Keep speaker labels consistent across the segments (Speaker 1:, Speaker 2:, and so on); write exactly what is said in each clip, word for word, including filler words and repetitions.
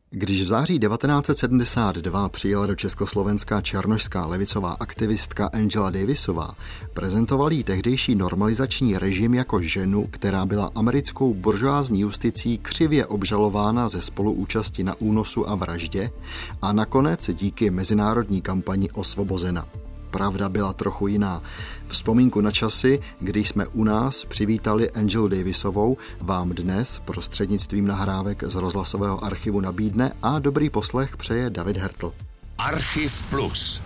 Speaker 1: Když v září devatenáct set sedmdesát dva přijela do Československa černošská levicová aktivistka Angela Davisová, prezentoval jí tehdejší normalizační režim jako ženu, která byla americkou buržoázní justicí křivě obžalována ze spoluúčasti na únosu a vraždě a nakonec díky mezinárodní kampani osvobozena. Pravda byla trochu jiná. Vzpomínku na časy, kdy jsme u nás přivítali Angelu Davisovou, vám dnes prostřednictvím nahrávek z rozhlasového archivu nabídne a dobrý poslech přeje David Hertl.
Speaker 2: Archiv Plus.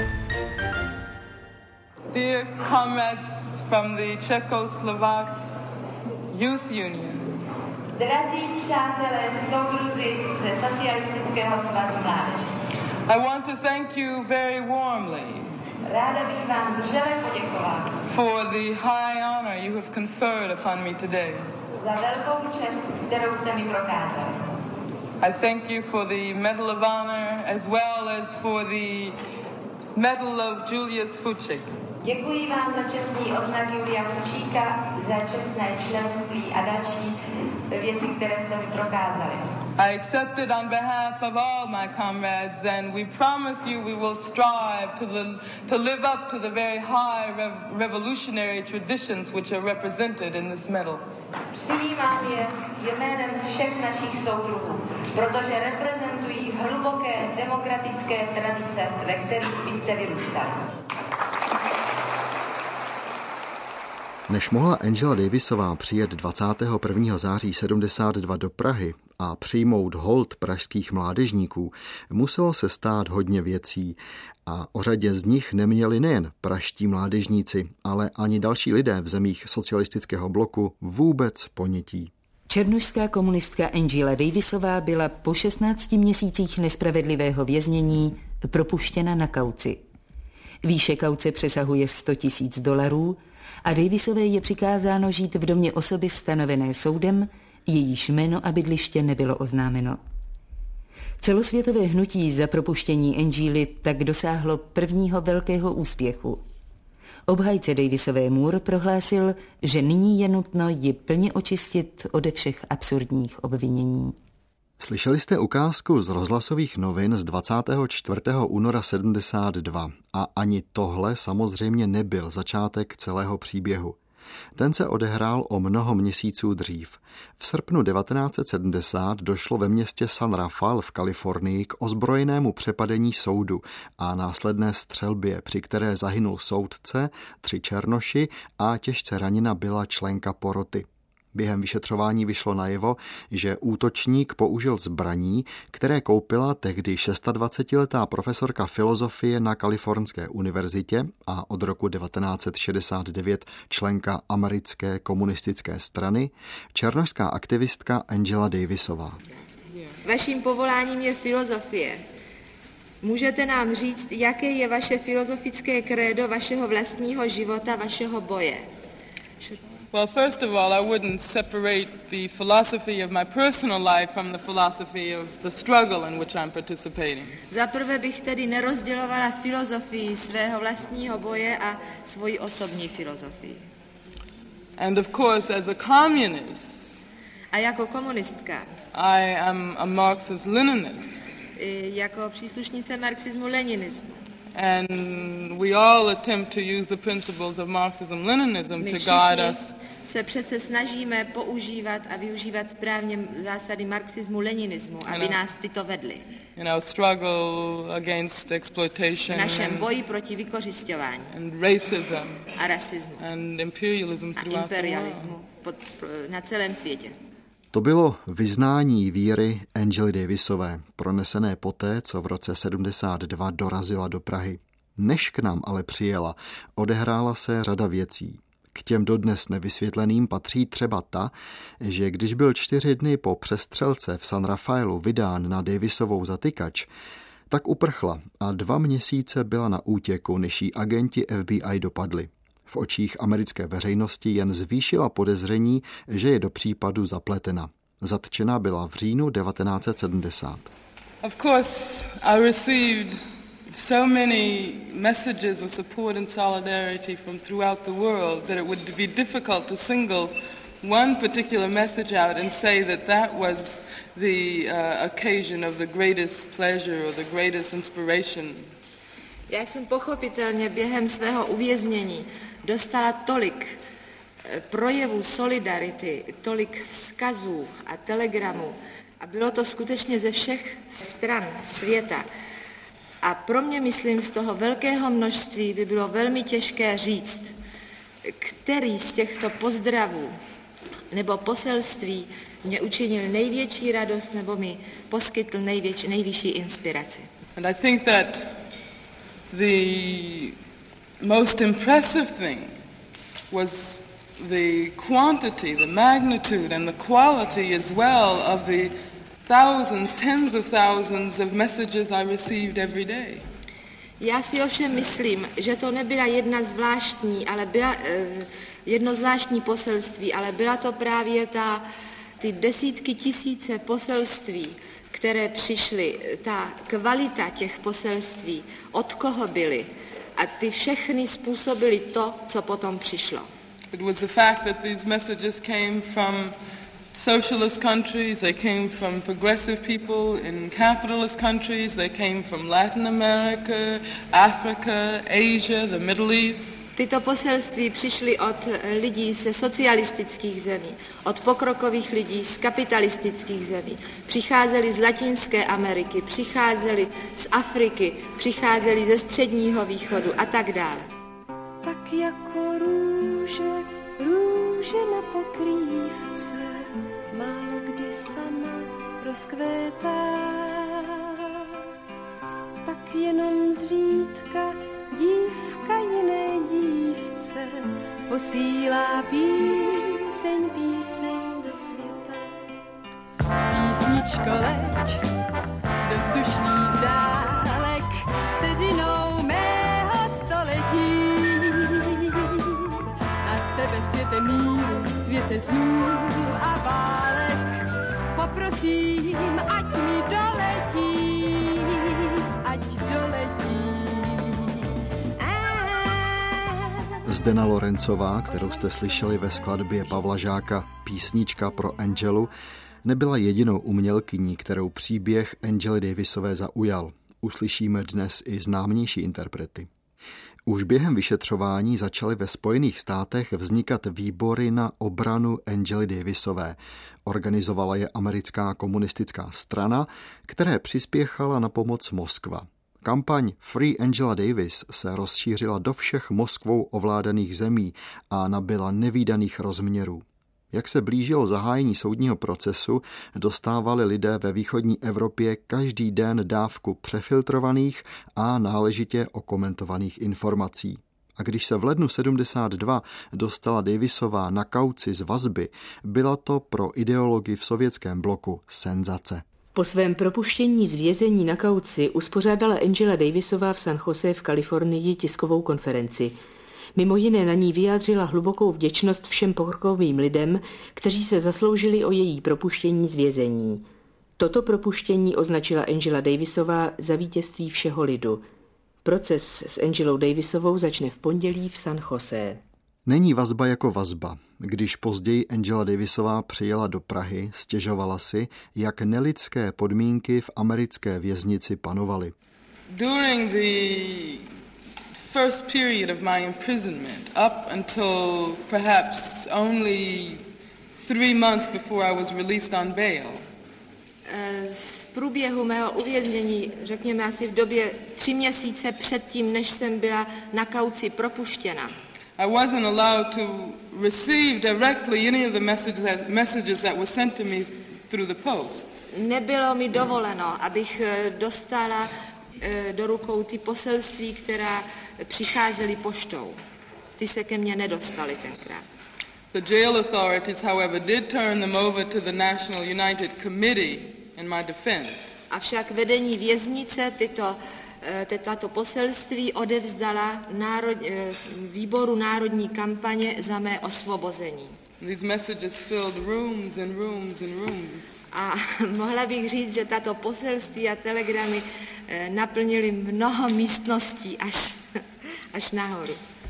Speaker 3: Dear comrades from the Czechoslovak Youth Union.
Speaker 4: Drazí přátelé, soudruzi ze Socialistického svazu mládeže.
Speaker 3: I want to thank you very warmly.
Speaker 4: Ráda bych vám vřele poděkovala
Speaker 3: for the high honor you have conferred upon me today.
Speaker 4: za velkou čest, kterou jste mi prokázali.
Speaker 3: I thank you for the Medal of Honor as well as for the Medal of Julius Fučík.
Speaker 4: Děkuji vám za čestný odznak Julia Fučíka, za čestné členství a další věci, které jste mi prokázali.
Speaker 3: I accept it on behalf of all my comrades, and we promise you we will strive to, the, to live up to the very high rev, revolutionary traditions which are represented in this medal.
Speaker 4: Přijímám je jménem všech našich soudruhů, protože reprezentují hluboké demokratické tradice, ve kterých byste vyrůstali.
Speaker 1: Než mohla Angela Davisová přijet dvacátého prvního září sedmdesát dva do Prahy a přijmout hold pražských mládežníků, muselo se stát hodně věcí a o řadě z nich neměli nejen pražští mládežníci, ale ani další lidé v zemích socialistického bloku vůbec ponětí.
Speaker 5: Černošská komunistka Angela Davisová byla po šestnácti měsících nespravedlivého věznění propuštěna na kauci. Výše kauce přesahuje sto tisíc dolarů a Davisové je přikázáno žít v domě osoby stanovené soudem, jejíž jméno a bydliště nebylo oznámeno. Celosvětové hnutí za propuštění Angely tak dosáhlo prvního velkého úspěchu. Obhajce Davisové Moore prohlásil, že nyní je nutno ji plně očistit ode všech absurdních obvinění.
Speaker 1: Slyšeli jste ukázku z rozhlasových novin z dvacátého čtvrtého února sedmdesát dva a ani tohle samozřejmě nebyl začátek celého příběhu. Ten se odehrál o mnoho měsíců dřív. V srpnu devatenáct set sedmdesát došlo ve městě San Rafael v Kalifornii k ozbrojenému přepadení soudu a následné střelbě, při které zahynul soudce, tři černoši a těžce raněna byla členka poroty. Během vyšetřování vyšlo najevo, že útočník použil zbraní, které koupila tehdy dvacetišestiletá profesorka filozofie na Kalifornské univerzitě a od roku devatenáct set šedesát devět členka americké komunistické strany, černošská aktivistka Angela Davisová.
Speaker 6: Vaším povoláním je filozofie. Můžete nám říct, jaké je vaše filozofické krédo vašeho vlastního života, vašeho boje?
Speaker 3: Well, first of all, I wouldn't separate the philosophy of my personal life from the philosophy of the struggle in which I'm participating.
Speaker 6: Za prvé bych tedy nerozdělovala filozofii svého vlastního boje a svoji osobní filozofii.
Speaker 3: And of course, as a communist,
Speaker 6: a jako komunistka,
Speaker 3: I am a Marxist-Leninist.
Speaker 6: Jako příslušnice marxismu-leninismu.
Speaker 3: And we all attempt to use the principles of Marxism-Leninism to guide us.
Speaker 6: Se přece snažíme používat a využívat správně zásady marxismu-leninismu, aby nás tyto vedly.
Speaker 3: In our struggle against exploitation.
Speaker 6: V našem boji proti vykořisťování.
Speaker 3: And racism.
Speaker 6: A rasismu.
Speaker 3: And imperialism
Speaker 6: a imperialismu pod, na celém světě.
Speaker 1: To bylo vyznání víry Angely Davisové, pronesené poté, co v roce sedmdesát dva dorazila do Prahy. Než k nám ale přijela, odehrála se řada věcí. K těm dodnes nevysvětleným patří třeba ta, že když byl čtyři dny po přestřelce v San Rafaelu vydán na Davisovou zatykač, tak uprchla a dva měsíce byla na útěku, než jí agenti F B I dopadli. V očích americké veřejnosti jen zvýšila podezření, že je do případu zapletena. Zatčena byla v říjnu devatenáct set sedmdesát.
Speaker 3: Of course, I received so many messages of support and solidarity from throughout the world that it would be difficult to single one particular message out and say that that was the uh, occasion of the greatest pleasure or the greatest inspiration.
Speaker 6: Já jsem pochopitelně během svého uvěznění dostala tolik projevů solidarity, tolik vzkazů a telegramů a bylo to skutečně ze všech stran světa. A pro mě, myslím, z toho velkého množství by bylo velmi těžké říct, který z těchto pozdravů nebo poselství mě učinil největší radost nebo mi poskytl největší, nejvyšší inspiraci.
Speaker 3: And I think that the most impressive thing was the quantity, the magnitude and the quality as well of the thousands, tens of thousands of messages I received every day.
Speaker 6: Já si ovšem myslím, že to nebyla jedna zvláštní, ale byla eh, jedno zvláštní poselství, ale byla to právě ta, ty desítky tisíce poselství, které přišly, ta kvalita těch poselství, od koho byly. A ty všechny způsobily to, co potom přišlo.
Speaker 3: It was the fact that these messages came from socialist countries, they came from progressive people in capitalist countries, they came from Latin America, Africa, Asia, the Middle East.
Speaker 6: Tyto poselství přišly od lidí ze socialistických zemí, od pokrokových lidí z kapitalistických zemí. Přicházeli z Latinské Ameriky, přicházeli z Afriky, přicházeli ze Středního východu a tak dále.
Speaker 7: Tak jako růže, růže na pokrývce, málo kdy sama rozkvétá. Tak jenom zřídka dívka jiné dívce posílá píseň, píseň do světa. Písničko, leď do vzdušných dálek vteřinou mého století. Na tebe světe míru, světe snů a válek, poprosím, ať mi doletí, ať doletí.
Speaker 1: Zdena Lorencová, kterou jste slyšeli ve skladbě Pavla Žáka Písnička pro Angelu, nebyla jedinou umělkyní, kterou příběh Angely Davisové zaujal. Uslyšíme dnes i známější interprety. Už během vyšetřování začaly ve Spojených státech vznikat výbory na obranu Angely Davisové. Organizovala je americká komunistická strana, které přispěchala na pomoc Moskva. Kampaň Free Angela Davis se rozšířila do všech Moskvou ovládaných zemí a nabyla nevídaných rozměrů. Jak se blížilo zahájení soudního procesu, dostávali lidé ve východní Evropě každý den dávku přefiltrovaných a náležitě okomentovaných informací. A když se v lednu sedmdesát dva dostala Davisová na kauci z vazby, byla to pro ideologii v sovětském bloku senzace.
Speaker 5: Po svém propuštění z vězení na kauci uspořádala Angela Davisová v San Jose v Kalifornii tiskovou konferenci. Mimo jiné na ní vyjádřila hlubokou vděčnost všem pokrokovým lidem, kteří se zasloužili o její propuštění z vězení. Toto propuštění označila Angela Davisová za vítězství všeho lidu. Proces s Angelou Davisovou začne v pondělí v San Jose.
Speaker 1: Není vazba jako vazba. Když později Angela Davisová přijela do Prahy, stěžovala si, jak nelidské podmínky v americké věznici panovaly.
Speaker 3: During the first period of my imprisonment, up until perhaps only three months before I was released on bail,
Speaker 6: z průběhu mého uvěznění, řekněme asi v době tři měsíce předtím, než jsem byla na kauci propuštěna,
Speaker 3: I wasn't allowed to receive directly any of the messages that, messages that were sent to me through the post.
Speaker 6: Nebylo mi dovoleno, abych dostala do rukou ty poselství, která přicházely poštou. Ty se ke mně nedostaly tenkrát.
Speaker 3: The jail authorities, however, did turn them over to the National United Committee in my defense.
Speaker 6: Avšak vedení věznice tyto tato poselství odevzdala národ, výboru národní kampaně za mé osvobození.
Speaker 3: These messages filled rooms and rooms and rooms.
Speaker 6: A mohla bych říct, že tato poselství a telegramy naplnily mnoho místností až, až nahoru.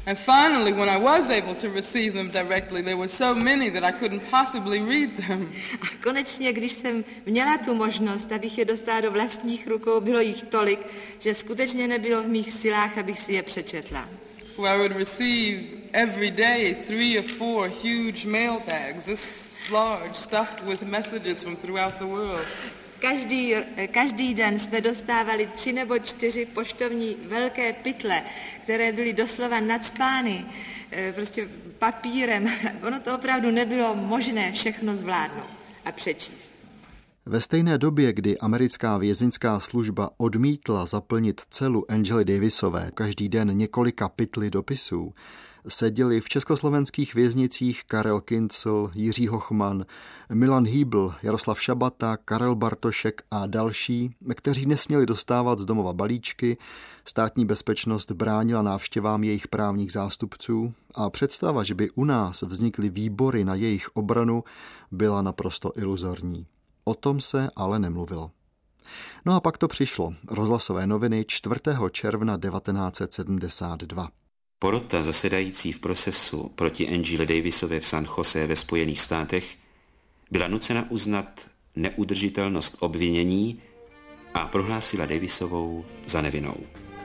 Speaker 3: And finally, when I was able to receive them directly, there were so many that I couldn't possibly read them.
Speaker 6: A konečně, když jsem měla tu možnost, abych je dostala do vlastních rukou, bylo jich tolik, že skutečně nebylo v mých silách, abych si je přečetla.
Speaker 3: I would receive every day three or four huge mail bags, this large, stuffed with messages from throughout the world.
Speaker 6: Každý, každý den jsme dostávali tři nebo čtyři poštovní velké pytle, které byly doslova nacpány prostě papírem. Ono to opravdu nebylo možné všechno zvládnout a přečíst.
Speaker 1: Ve stejné době, kdy americká vězeňská služba odmítla zaplnit celu Angely Davisové každý den několika pytly dopisů, seděli v československých věznicích Karel Kincl, Jiří Hochman, Milan Hýbl, Jaroslav Šabata, Karel Bartošek a další, kteří nesměli dostávat z domova balíčky, státní bezpečnost bránila návštěvám jejich právních zástupců a představa, že by u nás vznikly výbory na jejich obranu, byla naprosto iluzorní. O tom se ale nemluvilo. No a pak to přišlo. Rozhlasové noviny čtvrtého června devatenáct set sedmdesát dva.
Speaker 8: Porota zasedající v procesu proti Angele Davisové v San Jose ve Spojených státech byla nucena uznat neudržitelnost obvinění a prohlásila Davisovou za nevinnou.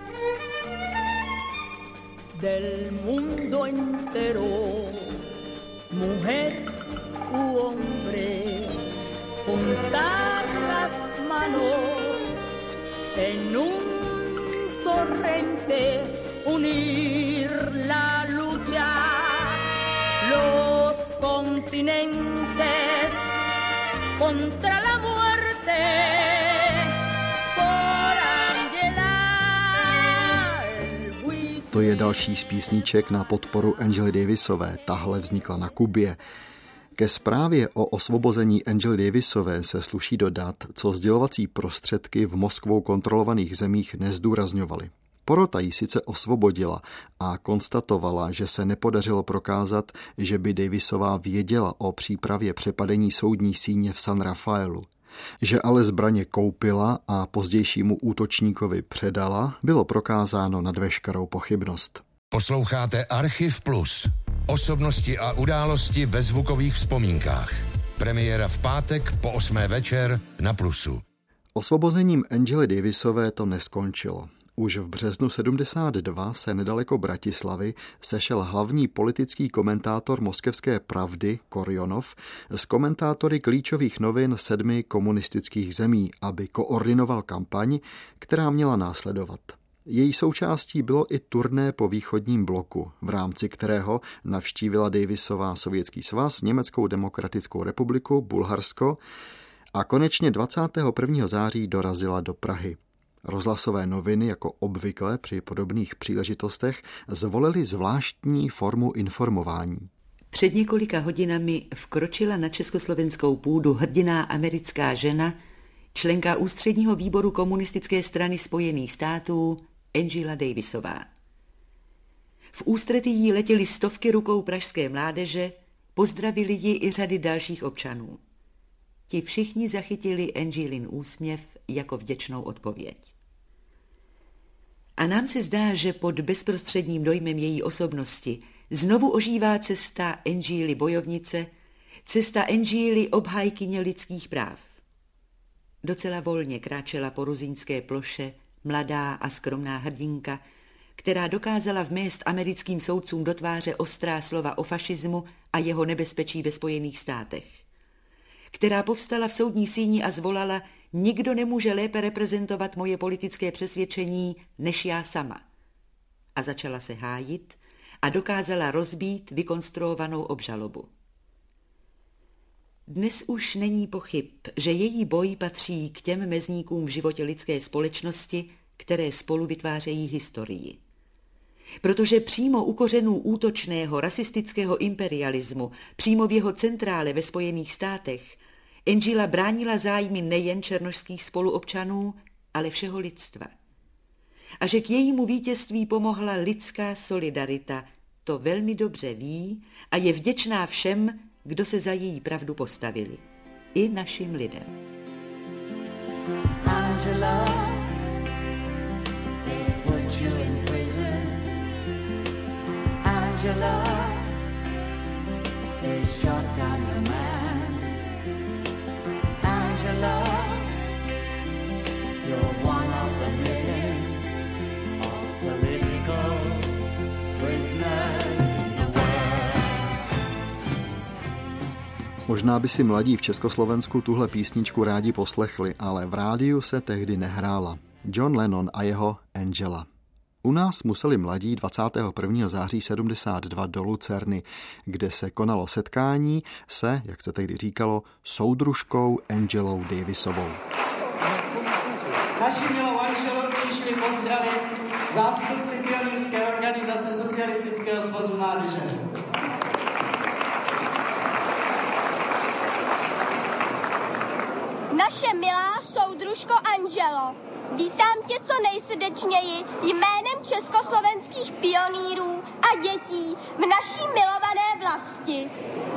Speaker 7: Del mundo entero, mujer u hombre, juntar las manos en un torrente, unir la lucha, los continentes contra la muerte, por Angela.
Speaker 1: To je další z písniček na podporu Angely Davisové. Tahle vznikla na Kubě. Ke zprávě o osvobození Angely Davisové se sluší dodat, co sdělovací prostředky v Moskvou kontrolovaných zemích nezdůrazňovaly. Porota ji sice osvobodila a konstatovala, že se nepodařilo prokázat, že by Davisová věděla o přípravě přepadení soudní síně v San Rafaelu. Že ale zbraně koupila a pozdějšímu útočníkovi předala, bylo prokázáno nad veškerou pochybnost.
Speaker 2: Posloucháte Archiv Plus. Osobnosti a události ve zvukových vzpomínkách. Premiéra v pátek po osmé večer na Plusu.
Speaker 1: Osvobozením Angely Davisové to neskončilo. Už v březnu sedmdesát dva se nedaleko Bratislavy sešel hlavní politický komentátor Moskevské pravdy Korjonov s komentátory klíčových novin sedmi komunistických zemí, aby koordinoval kampaň, která měla následovat. Její součástí bylo i turné po východním bloku, v rámci kterého navštívila Davisová Sovětský svaz, Německou demokratickou republiku, Bulharsko a konečně dvacátého prvního září dorazila do Prahy. Rozhlasové noviny, jako obvykle při podobných příležitostech, zvolily zvláštní formu informování.
Speaker 5: Před několika hodinami vkročila na československou půdu hrdinná americká žena, členka ústředního výboru komunistické strany Spojených států Angela Davisová. V ústretí jí letěly stovky rukou pražské mládeže, pozdravili ji i řady dalších občanů. Ti všichni zachytili Angelin úsměv jako vděčnou odpověď. A nám se zdá, že pod bezprostředním dojmem její osobnosti znovu ožívá cesta Angely bojovnice, cesta Angely obhájkyně lidských práv. Docela volně kráčela po ruzínské ploše mladá a skromná hrdinka, která dokázala vmést americkým soudcům do tváře ostrá slova o fašismu a jeho nebezpečí ve Spojených státech. Která povstala v soudní síni a zvolala: nikdo nemůže lépe reprezentovat moje politické přesvědčení než já sama. A začala se hájit a dokázala rozbít vykonstruovanou obžalobu. Dnes už není pochyb, že její boj patří k těm mezníkům v životě lidské společnosti, které spolu vytvářejí historii. Protože přímo u kořenů útočného rasistického imperialismu, přímo v jeho centrále ve Spojených státech, Angela bránila zájmy nejen černošských spoluobčanů, ale všeho lidstva. A že k jejímu vítězství pomohla lidská solidarita, to velmi dobře ví a je vděčná všem, kdo se za její pravdu postavili. I našim lidem. Angela, they put you in prison.
Speaker 9: Angela, they shot down your man. Angela, you're one of the millions of political prisoners in the world.
Speaker 1: Možná by si mladí v Československu tuhle písničku rádi poslechli, ale v rádiu se tehdy nehrála. John Lennon a jeho Angela. U nás museli mladí dvacátého prvního září sedmdesát dva do Lucerny, kde se konalo setkání se, jak se tehdy říkalo, soudružkou Angelou Davisovou.
Speaker 10: Naši milou Angelu přišli pozdravit zástupci pionýrské organizace Socialistického svazu mládeže.
Speaker 11: Naše milá soudružko Angelo, vítám tě co nejsrdečněji jménem československých pionýrů a dětí v naší milované vlasti.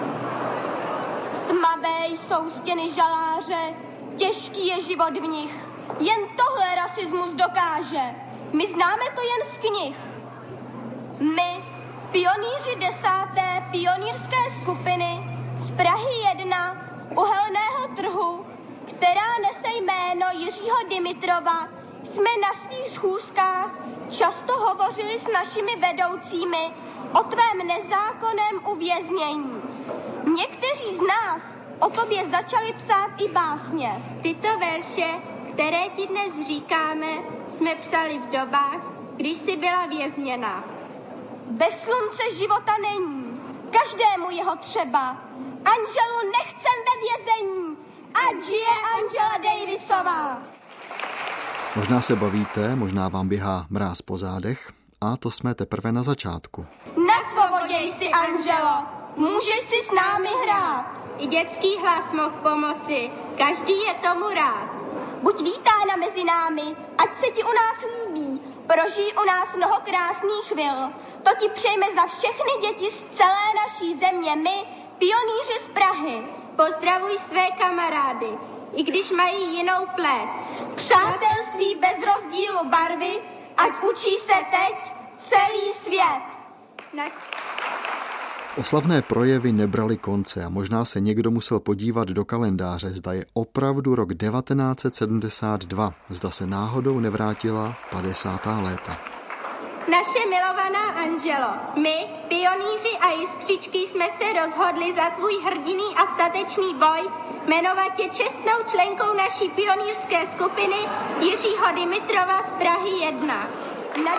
Speaker 11: Tmavé jsou stěny žaláře, těžký je život v nich. Jen tohle rasismus dokáže. My známe to jen z knih. My, pionýři desáté pionýrské skupiny z Prahy jedna, uhelného trhu, která nese jméno Jiřího Dimitrova, jsme na svých schůzkách často hovořili s našimi vedoucími o tvém nezákonném uvěznění. Někteří z nás o tobě začali psát i básně.
Speaker 12: Tyto verše, které ti dnes říkáme, jsme psali v dobách, když jsi byla vězněna.
Speaker 11: Bez slunce života není, každému jeho třeba. Angelu nechcem ve vězení, ať žije Angela Davisová.
Speaker 1: Možná se bavíte, možná vám běhá mráz po zádech, a to jsme teprve na začátku.
Speaker 11: Na svobodě jsi, Angelo, můžeš si s námi hrát.
Speaker 12: I dětský hlas mohl pomoci, každý je tomu rád.
Speaker 11: Buď vítána mezi námi, ať se ti u nás líbí, prožij u nás mnoho krásných chvil. To ti přejme za všechny děti z celé naší země, my, pionýři z Prahy.
Speaker 12: Pozdravuj své kamarády, i když mají jinou pleť.
Speaker 11: Přátelství bez rozdílu barvy, ať učí se teď celý svět.
Speaker 12: Na...
Speaker 1: Oslavné projevy nebraly konce a možná se někdo musel podívat do kalendáře, zda je opravdu rok devatenáct set sedmdesát dva, zda se náhodou nevrátila padesátá léta.
Speaker 12: Naše milovaná Angelo, my, pionýři a jiskřičky, jsme se rozhodli za tvůj hrdinný a statečný boj jmenovat tě čestnou členkou naší pionýrské skupiny Jiřího Dimitrova z Prahy jedna. Na...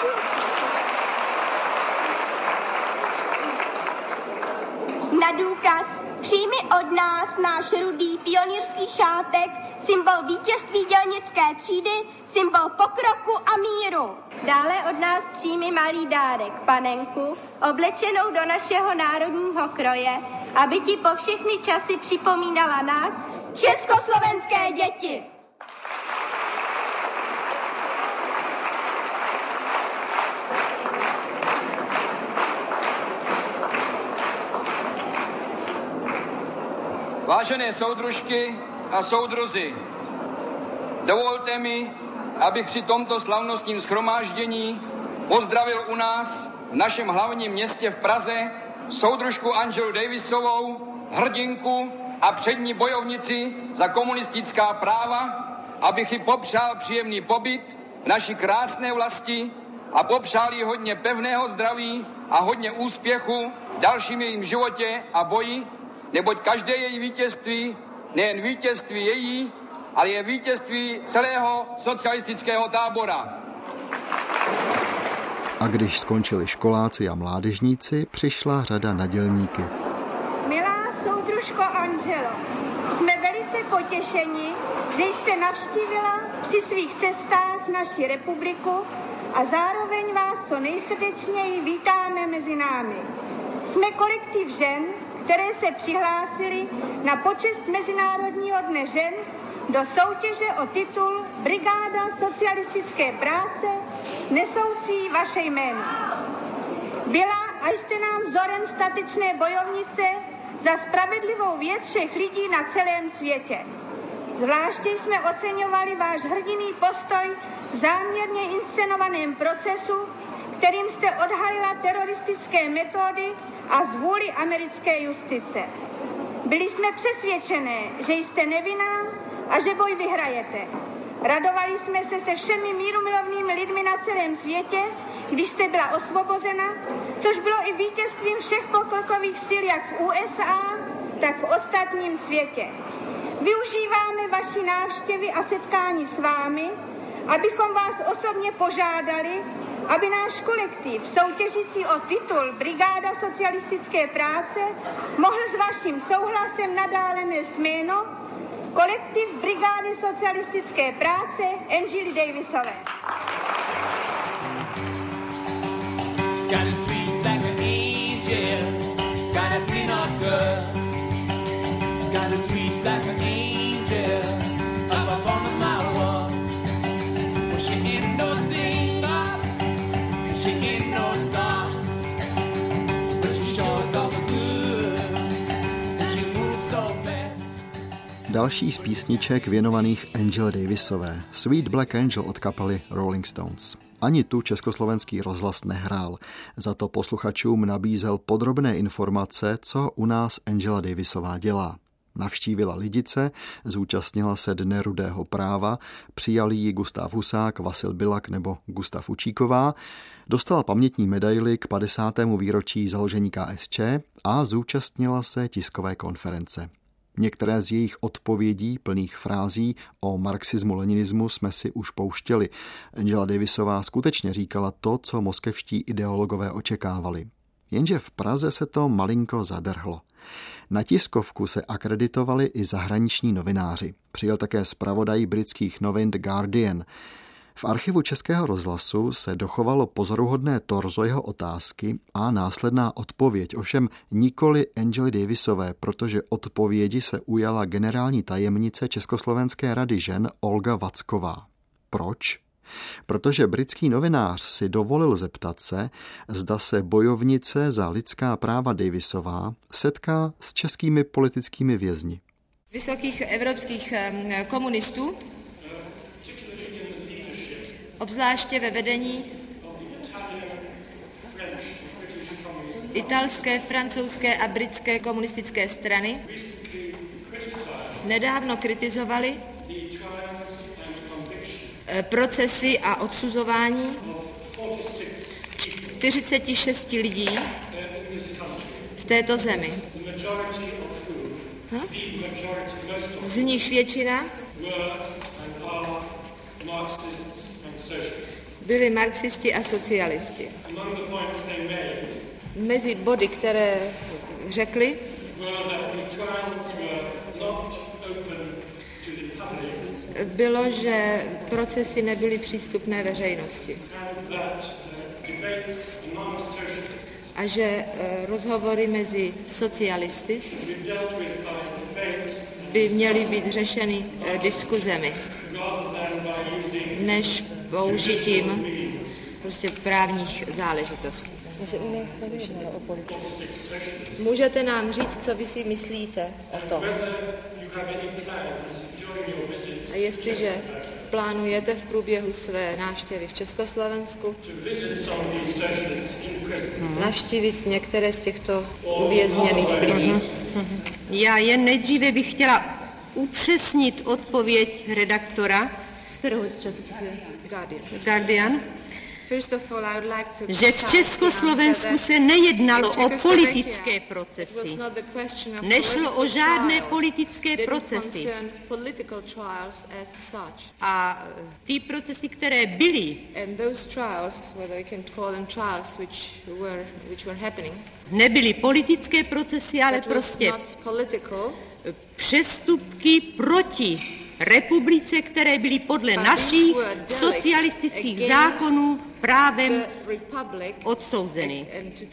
Speaker 11: Na důkaz přijmi od nás náš rudý pionýrský šátek, symbol vítězství dělnické třídy, symbol pokroku a míru.
Speaker 12: Dále od nás přijmi malý dárek, panenku, oblečenou do našeho národního kroje, aby ti po všechny časy připomínala nás,
Speaker 11: československé děti.
Speaker 13: Vážené soudružky a soudruzi, dovolte mi, abych při tomto slavnostním shromáždění pozdravil u nás v našem hlavním městě v Praze soudružku Angelu Davisovou, hrdinku a přední bojovnici za komunistická práva, abych jí popřál příjemný pobyt v naší krásné vlasti a popřál jí hodně pevného zdraví a hodně úspěchu v dalším jejím životě a boji, neboť každé její vítězství, nejen vítězství její, ale je vítězství celého socialistického tábora.
Speaker 1: A když skončili školáci a mládežníci, přišla řada na dělníky.
Speaker 12: Milá soudružko Angelo, jsme velice potěšeni, že jste navštívila při svých cestách naši republiku a zároveň vás co nejsrdečněji vítáme mezi námi. Jsme kolektiv žen, které se přihlásily na počest Mezinárodního dne žen do soutěže o titul Brigáda socialistické práce nesoucí vaše jméno. Byla a jste nám vzorem statečné bojovnice za spravedlivou věc všech lidí na celém světě. Zvláště jsme oceňovali váš hrdinný postoj v záměrně inscenovaném procesu, kterým jste odhalila teroristické metody a zvůli americké justice. Byli jsme přesvědčené, že jste nevinná a že boj vyhrajete. Radovali jsme se se všemi mírumilovnými lidmi na celém světě, když jste byla osvobozena, což bylo i vítězstvím všech pokrokových sil jak v U S A, tak v ostatním světě. Využíváme vaší návštěvy a setkání s vámi, abychom vás osobně požádali, aby náš kolektiv soutěžící o titul Brigáda socialistické práce mohl s vaším souhlasem nadále nést jméno Kolektiv Brigády socialistické práce Angely Davisové.
Speaker 9: Got a sweet like an angel, got a green on girl, got a sweet like an angel, up upon my wall. Well, she ain't no singer, she ain't no star, but she sure does good, and she moves so fast.
Speaker 1: Další z písniček věnovaných Angele Davisové, Sweet Black Angel od kapely Rolling Stones. Ani tu československý rozhlas nehrál, za to posluchačům nabízel podrobné informace, co u nás Angela Davisová dělá. Navštívila Lidice, zúčastnila se Dne rudého práva, přijali ji Gustav Husák, Vasil Bilak nebo Gustav Učíková, dostala pamětní medaili k padesátému výročí založení K S Č a zúčastnila se tiskové konference. Některé z jejich odpovědí plných frází o marxismu-leninismu jsme si už pouštěli. Angela Davisová skutečně říkala to, co moskevští ideologové očekávali. Jenže v Praze se to malinko zadrhlo. Na tiskovku se akreditovali i zahraniční novináři. Přijel také zpravodaj britských novin The Guardian. V archivu Českého rozhlasu se dochovalo pozoruhodné torzo jeho otázky a následná odpověď, ovšem nikoli Angely Davisové, protože odpovědi se ujala generální tajemnice Československé rady žen Olga Vacková. Proč? Protože britský novinář si dovolil zeptat se, zda se bojovnice za lidská práva Davisová setká s českými politickými vězni.
Speaker 6: Vysokých evropských komunistů, obzvláště ve vedení italské, francouzské a britské komunistické strany, nedávno kritizovali procesy a odsuzování čtyřicet šest lidí v této zemi. No? Z nich většina byli marxisti a socialisti. Mezi body, které řekli, bylo, že procesy nebyly přístupné veřejnosti. A že rozhovory mezi socialisty by měly být řešeny diskuzemi, než použitím prostě právních záležitostí. Můžete nám říct, co vy si myslíte o tom? A jestliže plánujete v průběhu své návštěvy v Československu navštívit některé z těchto uvězněných lidí?
Speaker 14: Já jen nejdříve bych chtěla upřesnit odpověď redaktora, z kterého časopisu je?
Speaker 6: Guardian.
Speaker 14: Guardian,
Speaker 6: First of all, I would like to
Speaker 14: že v Československu se nejednalo o politické procesy. Nešlo o žádné politické procesy. A ty procesy, které byly, nebyly politické procesy, ale prostě přestupky proti republice, které byly podle našich socialistických zákonů právem odsouzeny.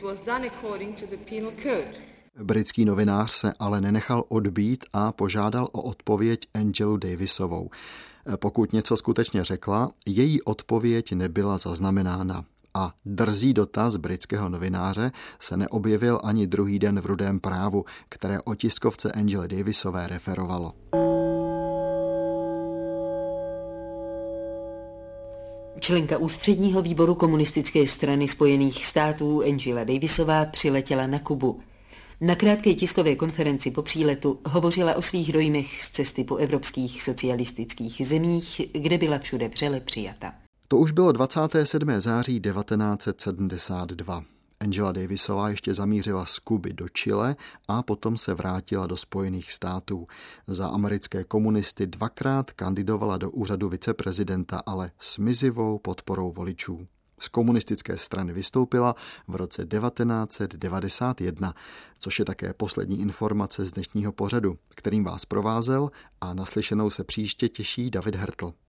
Speaker 1: Britský novinář se ale nenechal odbít a požádal o odpověď Angelu Davisovou. Pokud něco skutečně řekla, její odpověď nebyla zaznamenána. A drzý dotaz britského novináře se neobjevil ani druhý den v Rudém právu, které o tiskovce Angely Davisové referovalo.
Speaker 5: Členka ústředního výboru komunistické strany Spojených států Angela Davisová přiletěla na Kubu. Na krátké tiskové konferenci po příletu hovořila o svých dojmech z cesty po evropských socialistických zemích, kde byla všude vřele přijata.
Speaker 1: To už bylo dvacátého sedmého září devatenáct set sedmdesát dva. Angela Davisová ještě zamířila z Kuby do Chile a potom se vrátila do Spojených států. Za americké komunisty dvakrát kandidovala do úřadu viceprezidenta, ale s mizivou podporou voličů. Z komunistické strany vystoupila v roce devatenáct set devadesát jedna, což je také poslední informace z dnešního pořadu, kterým vás provázel, a naslyšenou se příště těší David Hertl.